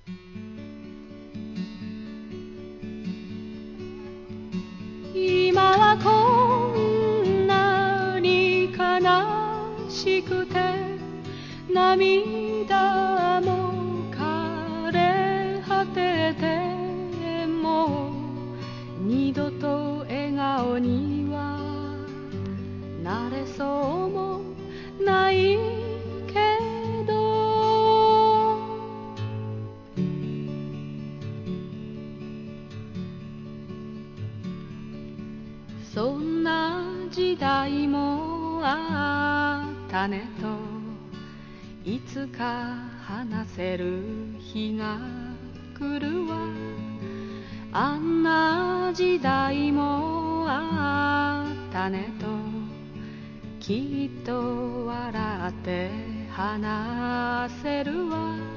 今はこんなに悲しくて涙も枯れ果てても二度と笑顔にはなれそうもないけど、そんな時代もあったねといつか話せる日が来るわ。あんな時代もあったねときっと笑って話せるわ。